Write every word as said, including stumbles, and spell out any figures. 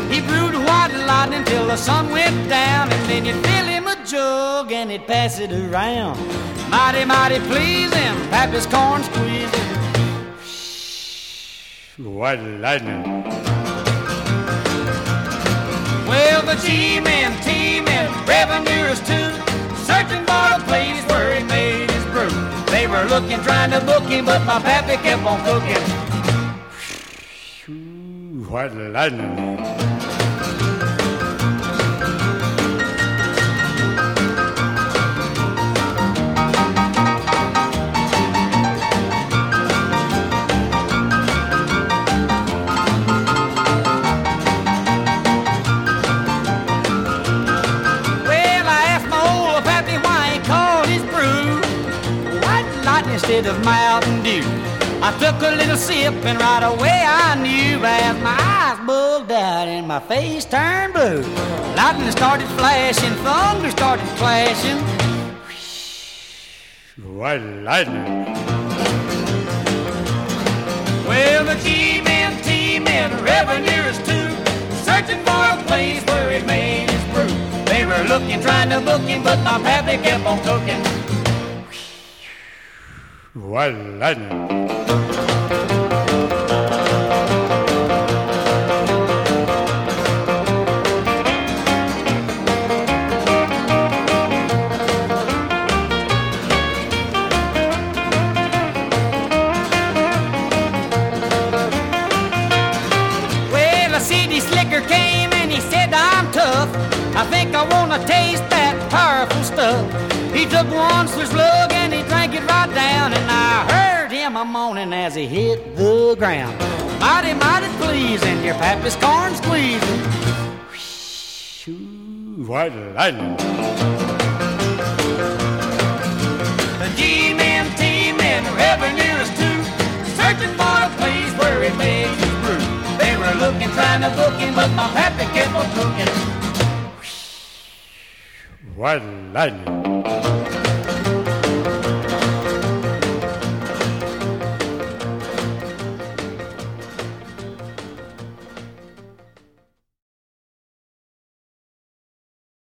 He brewed white lightning till the sun went down, and then you'd fill him a jug and he'd pass it around. Mighty, mighty pleasing, Pappy's corn squeezing. White lightning. Well, the G-men, T-men, revenuers too, searching for a place where he made his brew. They were looking, trying to book him, but my pappy kept on cooking. White lightning. Instead of Mountain Dew, I took a little sip and right away I knew. As my eyes bugged out and my face turned blue, lightning started flashing, thunder started clashing. White lightning. Well, the G-men, T-men, revenuers too, searching for a place where he made his brew. They were looking, trying to book him, but my pappy kept on cooking. White lightning. Well, a city slicker came and he said, I'm tough. I think I want to taste that powerful stuff. He took one swig slug and he drank it right down, and I heard him a moaning as he hit the ground. Mighty, mighty pleasing, your pappy's corn squeezing. White lightning. The G-men, T-men, revenuers too, searching for a place where he made his brew. They were looking, trying to book him, but my pappy kept on cooking. White lightning.